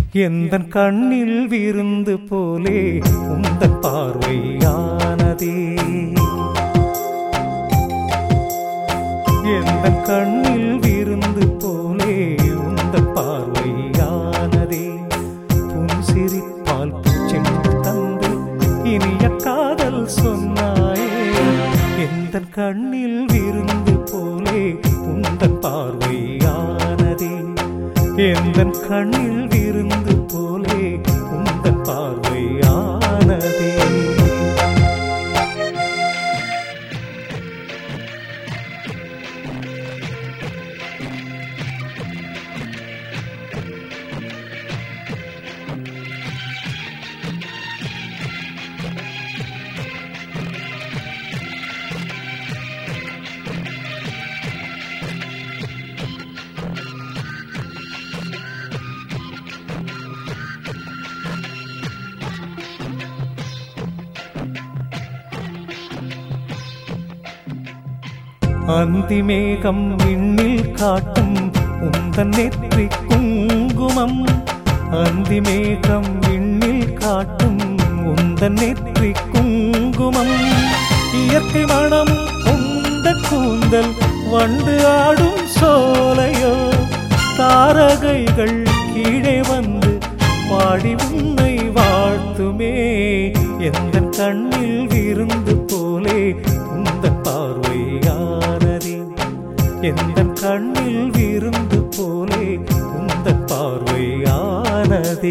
எந்தன் கண்ணில் விருந்து போலே உந்தன் பார்வையானதே. எந்தன் கண்ணில் விருந்து போலே உந்தன் பார்வையானதே. புன்சிரிப்பால் பூச்செண்டு தந்து இனிய காதல் சொன்னாயே. எந்தன் கண்ணில் விருந்து போலே உந்தன் பார்வையானதே. எந்தன் கண்ணில் விருந்து போலே உந்தன் பார்வையானதே. அந்தி மேகம் விண்ணில் காட்டும் உந்தன் நெற்றி குங்குமம். அந்தி மேகம் விண்ணில் காட்டும் உந்தன் நெற்றி குங்குமம். இயற்கை மனம் கொண்ட கூந்தல் வண்டு ஆடும் சோலையோ. தாரகைகள் கீழே வந்து பாடி உன்னை வாழ்த்துமே. எந்தன் கண்ணில் விருந்து போலே உந்தன் பார்வையானதே. எந்தன் கண்ணில் விருந்து போலே உந்தன் பார்வையானதே.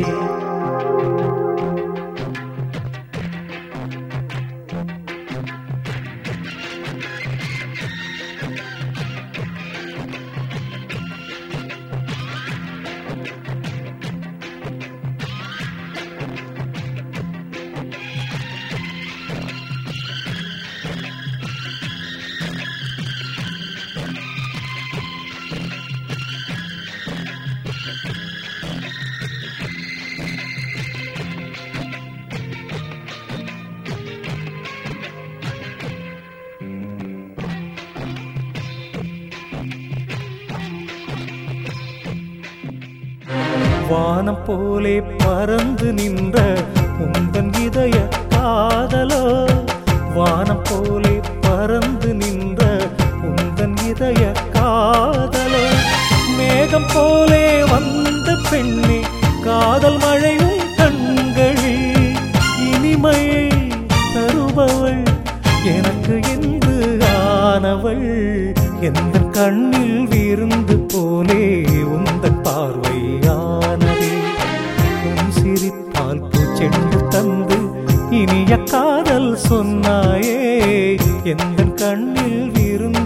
வானம் போலே பறந்து நின்ற உந்தன் இதய காதலோ. வானம் போலே பறந்து நின்ற உந்தன் இதய காதலோ. மேகம் போலே வந்த பெண்ணே காதல் மழையும் கண்களில். இனிமையை தருபவள் எனக்கு என்று ஆனவள். எந்தன் கண்ணில் விருந்து போலே உந்தன் பார்வையானதே. உன் சிரிப்பால் பூச்செண்டு தந்து இனிய காதல் சொன்னாயே. எந்தன் கண்ணில் விருந்து